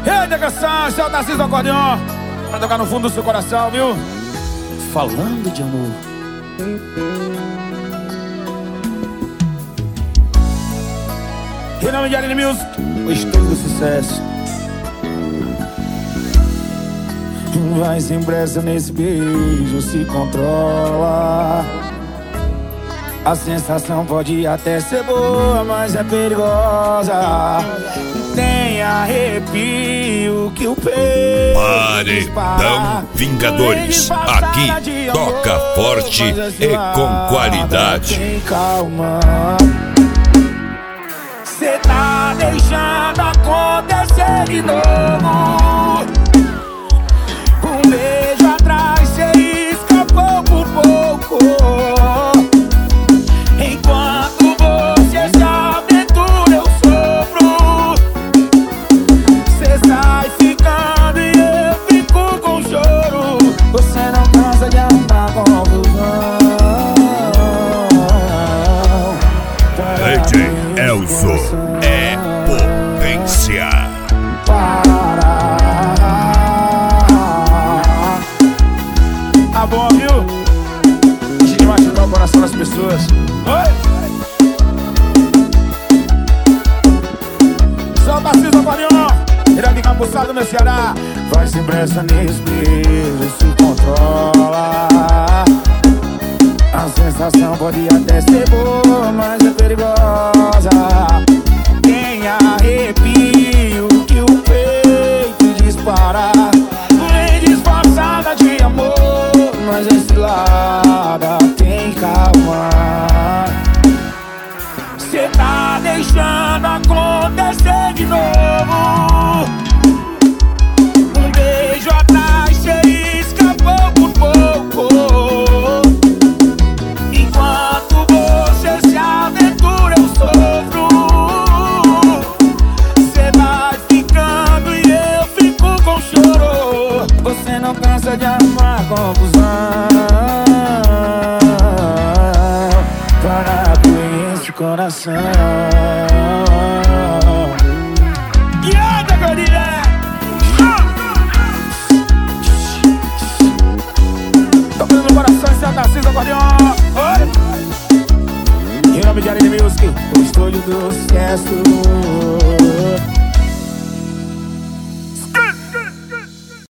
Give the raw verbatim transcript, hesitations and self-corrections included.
Eita, canção, esse é o Tarcísio do acordeon, pra tocar no fundo do seu coração, viu? Falando de amor. Em nome de Aline Music, o estúdio do sucesso. Vai sem pressa nesse beijo, se controla. A sensação pode até ser boa, mas é perigosa. Tem arrepio que o peito Paredão Vingadores. Aqui toca forte e com qualidade. Tem calma. Cê tá deixando acontecer de novo. Um beijo atrás, cê escapou por pouco. Enquanto você se aventura, eu sofro. Cê sai ficando e eu fico com choro. Você não cansa de andar com confusão. D J Elzo é potência. Tá bom, viu? Deixa de machucar o coração das pessoas. Oi! Sou o Tarcísio do acordeon, ele é de Cambuçado, meu Ceará. Vai sem pressa nesse beijo, se controla. A sensação pode até ser boa, mas é perigosa. Tem arrepio que o peito dispara. Vem disfarçada de amor, mas é cilada, tem calma. Cê tá deixando acontecer de novo. Um beijo atrás, cê escapou por pouco. Enquanto você se aventura, eu sofro. Cê vai ficando e eu fico com choro. Você não cansa de arrumar confusão para com esse coração. E anda, Gorilha! Tocando no coração, esse é o Tarcísio do acordeon. Oi! Em nome de Aline Music, o estúdio do sucesso.